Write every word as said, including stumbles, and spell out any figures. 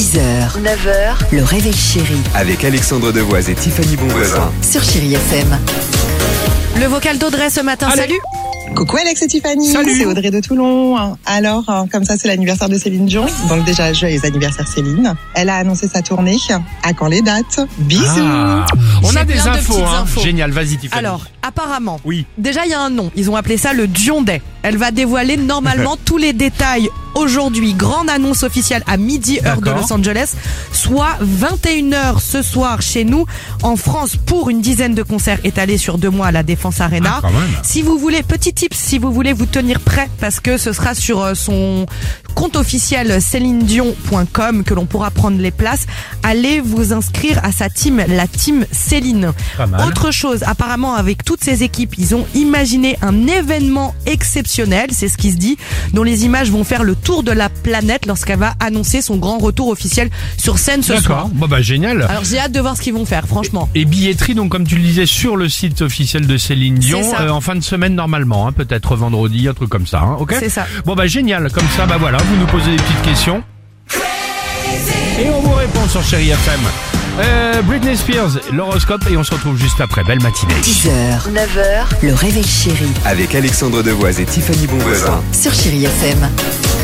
dix heures, neuf heures, le réveil chéri Avec Alexandre Devoise et Tiffany Bonvoisin. sur Chéri F M. Le vocal d'Audrey ce matin, Allez. salut. Coucou Alex et Tiffany, Salut. c'est Audrey de Toulon. Alors, euh, comme ça, c'est l'anniversaire de Céline Dion. Donc déjà, joyeux anniversaire Céline. Elle a annoncé sa tournée. À quand les dates? Bisous. Ah, on J'ai a des plein de infos, petites hein. infos. Génial, vas-y Tiffany. Alors, apparemment, Oui. déjà il y a un nom. Ils ont appelé ça le Dion Day. Elle va dévoiler normalement tous les détails aujourd'hui. Grande annonce officielle à midi heure de D'accord. Los Angeles, soit vingt et une heures ce soir chez nous en France pour une dizaine de concerts étalés sur deux mois à la Défense Arena. Ah, quand même. Si vous voulez, petit tips, si vous voulez vous tenir prêt parce que ce sera sur euh, son compte officiel céline dion point com que l'on pourra prendre les places. Allez vous inscrire à sa team, la team Céline. Pas mal. Autre chose, apparemment avec toutes ces équipes, ils ont imaginé un événement exceptionnel, c'est ce qui se dit, dont les images vont faire le tour de la planète lorsqu'elle va annoncer son grand retour officiel sur scène ce soir. D'accord, bon bah génial. Alors j'ai hâte de voir ce qu'ils vont faire, franchement. Et billetterie, donc comme tu le disais, sur le site officiel de Céline Dion, C'est ça. euh, en fin de semaine normalement, hein, peut-être vendredi, un truc comme ça, hein, ok? C'est ça. Bon bah génial, comme ça, bah voilà, vous nous posez des petites questions. Et on vous répond sur Chéri F M. Euh, Britney Spears, l'horoscope, et on se retrouve juste après. Belle matinée. dix heures, neuf heures, le réveil chéri Avec Alexandre Devoise et Tiffany Bonvoisin. sur Chéri F M.